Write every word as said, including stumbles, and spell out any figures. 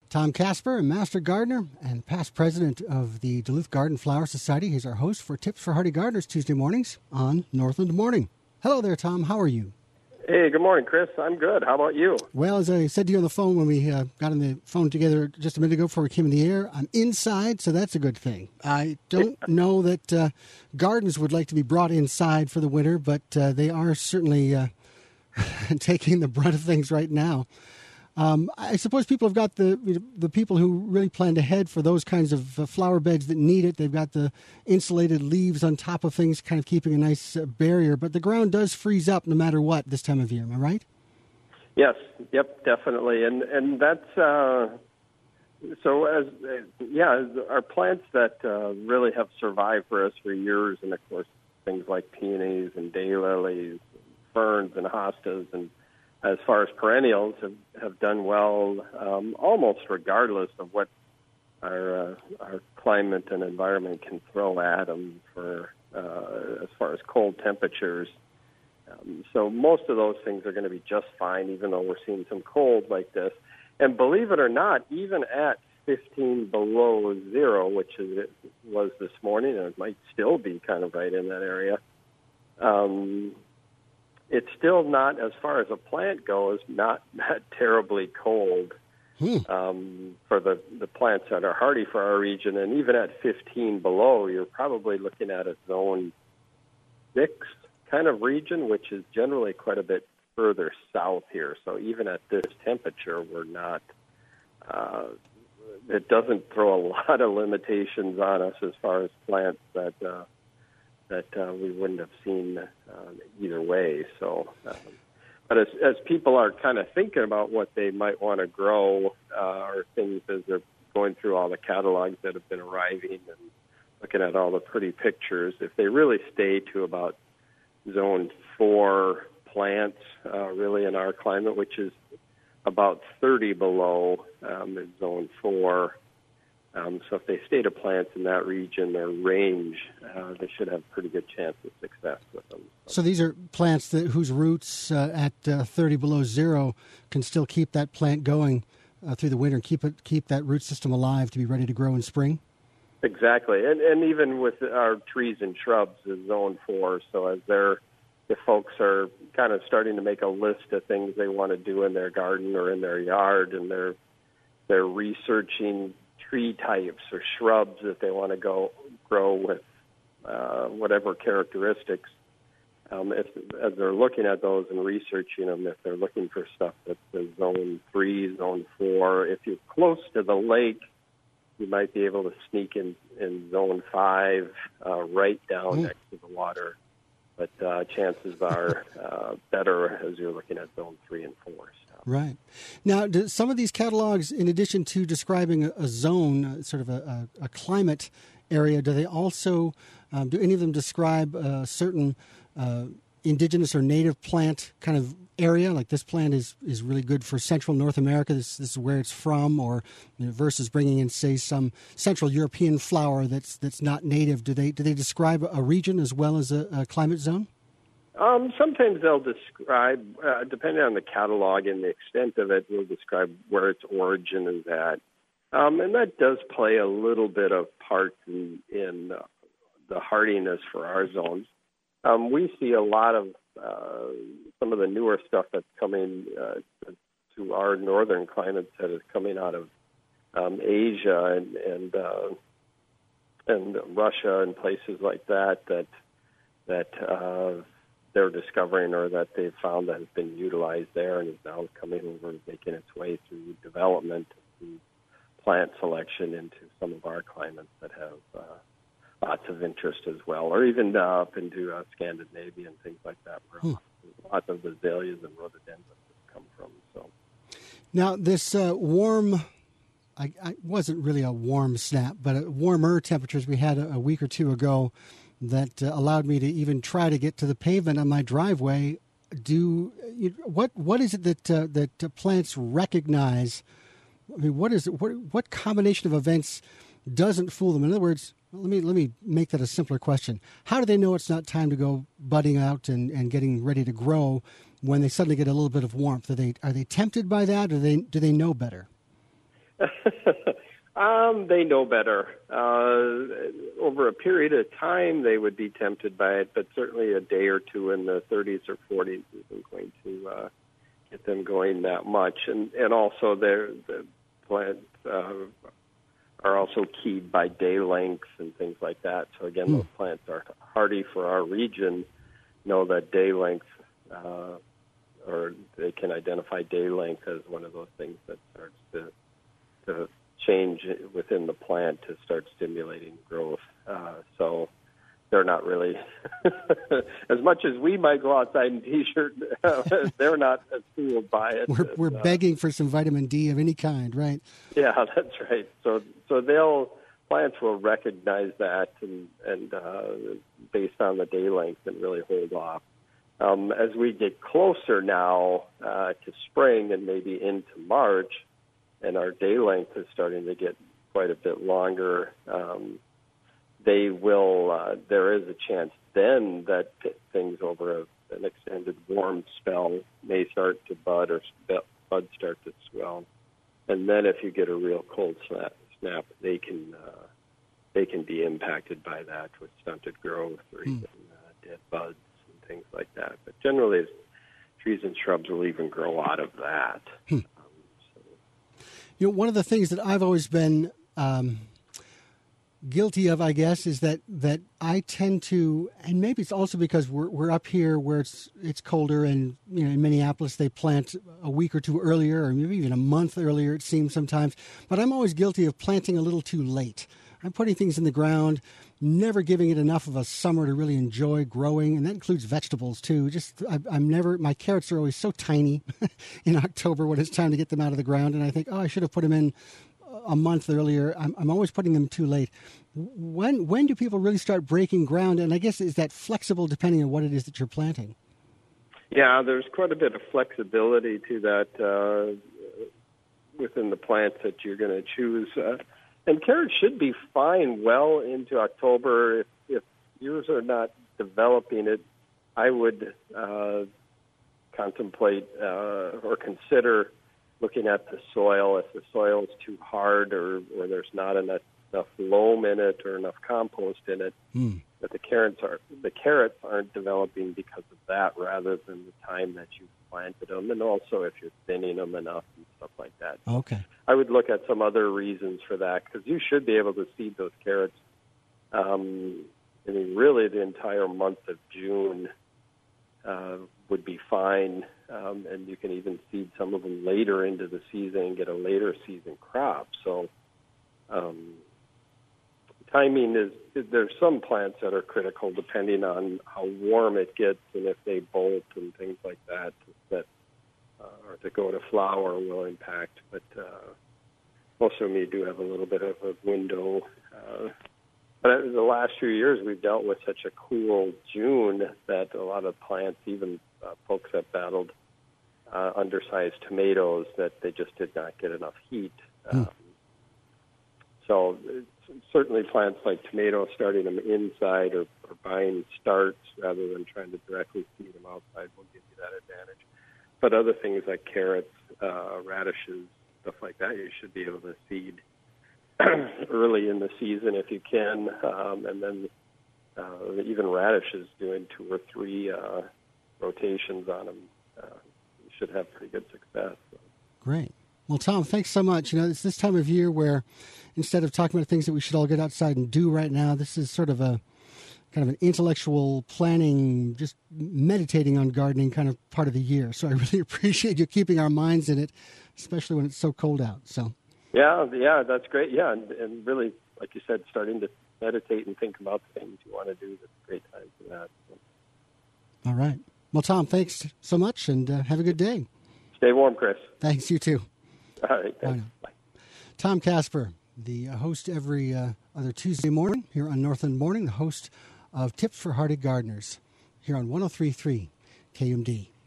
Tom Casper, a master gardener and past president of the Duluth Garden Flower Society. He's our host for Tips for Hardy Gardeners Tuesday mornings on Northland Morning. Hello there, Tom. How are you? Hey, good morning, Chris. I'm good. How about you? Well, as I said to you on the phone when we uh, got on the phone together just a minute ago before we came in the air, I'm inside, so that's a good thing. I don't know that uh, gardens would like to be brought inside for the winter, but uh, they are certainly uh, taking the brunt of things right now. Um, I suppose people have got the the people who really planned ahead for those kinds of uh, flower beds that need it. They've got the insulated leaves on top of things, kind of keeping a nice uh, barrier. But the ground does freeze up no matter what this time of year. Am I right? Yes. Yep. Definitely. And and that's uh, so. As uh, yeah, our plants that uh, really have survived for us for years, and of course things like peonies and daylilies, ferns and hostas, and as far as perennials, have, have done well um, almost regardless of what our uh, our climate and environment can throw at them for uh, as far as cold temperatures. Um, so most of those things are going to be just fine, even though we're seeing some cold like this. And believe it or not, even at fifteen below zero, which is, it was this morning, and it might still be kind of right in that area, um, it's still not, as far as a plant goes, not that terribly cold hmm. um, for the, the plants that are hardy for our region. And even at fifteen below, you're probably looking at a zone six kind of region, which is generally quite a bit further south here. So even at this temperature, we're not, uh, it doesn't throw a lot of limitations on us as far as plants that uh, that uh, we wouldn't have seen uh, either way. So, um, but as, as people are kind of thinking about what they might want to grow, uh, or things as they're going through all the catalogs that have been arriving and looking at all the pretty pictures, if they really stay to about zone four plants, uh, really in our climate, which is about thirty below um, in zone four. Um, so if they stay to plants in that region or range, uh, they should have pretty good chance of success with them. So, so these are plants that whose roots uh, at uh, thirty below zero can still keep that plant going uh, through the winter and keep it keep that root system alive to be ready to grow in spring? Exactly. And and even with our trees and shrubs is zone four. So as they're, if folks are kind of starting to make a list of things they want to do in their garden or in their yard, and they're they're researching tree types or shrubs that they want to go grow with uh, whatever characteristics. Um, if, as they're looking at those and researching them, if they're looking for stuff that's in zone three, zone four, if you're close to the lake, you might be able to sneak in, in zone five, uh, right down mm. next to the water. But uh, chances are uh, better as you're looking at zone three and four. So. Right. Now, do some of these catalogs, in addition to describing a, a zone, uh, sort of a, a, a climate area, do they also, um, do any of them describe a certain uh, indigenous or native plant kind of area? Like this plant is, is really good for Central North America, this, this is where it's from, or you know, versus bringing in, say, some Central European flower that's that's not native. Do they do they describe a region as well as a, a climate zone? Um, sometimes they'll describe, uh, depending on the catalog and the extent of it, they'll describe where its origin is at. Um, and that does play a little bit of part in, in uh, the hardiness for our zones. Um, we see a lot of uh, some of the newer stuff that's coming uh, to our northern climates that is coming out of um, Asia and and, uh, and Russia and places like that that that uh, they're discovering or that they've found that has been utilized there and is now coming over and making its way through development and plant selection into some of our climates that have uh, lots of interest as well, or even uh, up into uh, Scandinavia and things like that, where hmm. lots of azaleas and rhododendrons have come from. So, now this uh, warm, I, I wasn't really a warm snap, but a warmer temperatures we had a, a week or two ago that uh, allowed me to even try to get to the pavement on my driveway. Do you, what? What is it that uh, that uh, plants recognize? I mean, what is it? What what combination of events doesn't fool them? In other words, let me let me make that a simpler question. How do they know it's not time to go budding out and, and getting ready to grow when they suddenly get a little bit of warmth? Are they are they tempted by that, or do they do they know better? um, they know better. Uh, over a period of time, they would be tempted by it, but certainly a day or two in the thirties or forties isn't going to uh, get them going that much. And and also the plants uh, are also keyed by day lengths and things like that. So again, mm. those plants are hardy for our region. Know that day length, uh, or they can identify day length as one of those things that starts to to change within the plant to start stimulating growth. Uh, so they're not really, as much as we might go outside in T-shirt, uh, they're not as fooled by it. We're, as, we're uh, begging for some vitamin D of any kind, right? Yeah, that's right. So so they'll, plants will recognize that and, and uh, based on the day length and really hold off. Um, as we get closer now uh, to spring and maybe into March, and our day length is starting to get quite a bit longer, um, they will, uh, there is a chance then that things over a, an extended warm spell may start to bud or sp- bud start to swell. And then if you get a real cold snap, snap they can uh, they can be impacted by that with stunted growth or even uh, dead buds and things like that. But generally, trees and shrubs will even grow out of that. Hmm. Um, so. You know, one of the things that I've always been um, guilty of, I guess, is that, that I tend to, and maybe it's also because we're we're up here where it's it's colder, and you know in Minneapolis they plant a week or two earlier, or maybe even a month earlier. It seems sometimes, but I'm always guilty of planting a little too late. I'm putting things in the ground, never giving it enough of a summer to really enjoy growing, and that includes vegetables too. Just I, I'm never. My carrots are always so tiny in October when it's time to get them out of the ground, and I think, oh, I should have put them in a month earlier. I'm, I'm always putting them too late. When when do people really start breaking ground? And I guess is that flexible depending on what it is that you're planting? Yeah, there's quite a bit of flexibility to that uh, within the plants that you're going to choose. Uh, and carrots should be fine well into October. If, if yours are not developing it, I would uh, contemplate uh, or consider looking at the soil. If the soil is too hard or, or there's not enough, enough loam in it or enough compost in it, mm. that the carrots are the carrots aren't developing because of that, rather than the time that you planted them, and also if you're thinning them enough and stuff like that. Okay. I would look at some other reasons for that, because you should be able to seed those carrots. Um, I mean, really, the entire month of June uh, would be fine. Um, and you can even seed some of them later into the season and get a later season crop. So um, timing is, there's some plants that are critical depending on how warm it gets and if they bolt and things like that, that uh, or to go to flower will impact. But uh, most of them you do have a little bit of a window. Uh, but the last few years we've dealt with such a cool June that a lot of plants, even uh, folks have battled Uh, undersized tomatoes, that they just did not get enough heat. Um, mm. So certainly plants like tomatoes, starting them inside or, or buying starts rather than trying to directly seed them outside will give you that advantage. But other things like carrots, uh, radishes, stuff like that, you should be able to seed early in the season if you can. Um, and then uh, even radishes, doing two or three uh, rotations on them, uh, should have pretty good success. So. Great. Well, Tom, thanks so much. You know, it's this time of year where instead of talking about things that we should all get outside and do right now, this is sort of a kind of an intellectual planning, just meditating on gardening kind of part of the year. So I really appreciate you keeping our minds in it, especially when it's so cold out. So. Yeah, yeah, that's great. Yeah, and, and really, like you said, starting to meditate and think about the things you want to do, that's a great time for that. So. All right. Well, Tom, thanks so much, and uh, have a good day. Stay warm, Chris. Thanks, you too. All right, thanks. Bye. Tom Casper, the host every uh, other Tuesday morning here on Northland Morning, the host of Tips for Hardy Gardeners here on one oh three point three K M D.